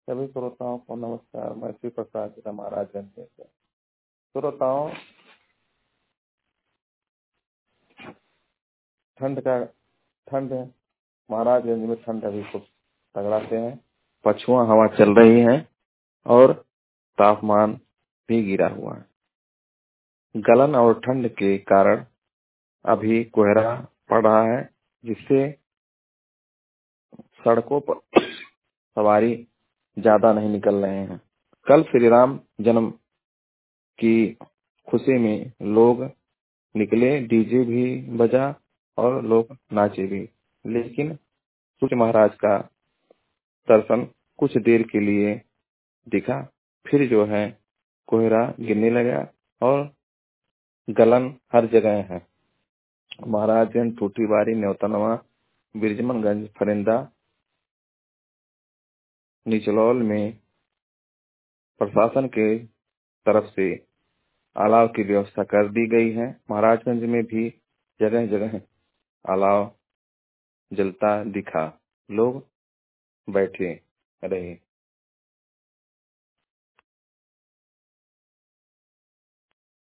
सभी श्रोताओं को नमस्कार। मैं श्री प्रसाद जी महाराजगंज से। श्रोताओं, ठंड महाराजगंज में ठंड अभी खूब तगड़ा से है। पछुआ हवा चल रही है और तापमान भी गिरा हुआ है। गलन और ठंड के कारण अभी कोहरा पड़ रहा है, जिससे सड़कों पर सवारी ज्यादा नहीं निकल रहे हैं। कल श्री राम जन्म की खुशी में लोग निकले, डीजे भी बजा और लोग नाचे भी। लेकिन सूर्य महाराज का दर्शन कुछ देर के लिए दिखा, फिर जो है कोहरा गिरने लगा और गलन हर जगह है। महाराजगंज, टूटीबारी, न्योतनवा, बिरजमनगंज, फरिंदा, निचलौल में प्रशासन के तरफ से अलाव की व्यवस्था कर दी गई है। महाराजगंज में भी जगह जगह अलाव जलता दिखा, लोग बैठे रहे।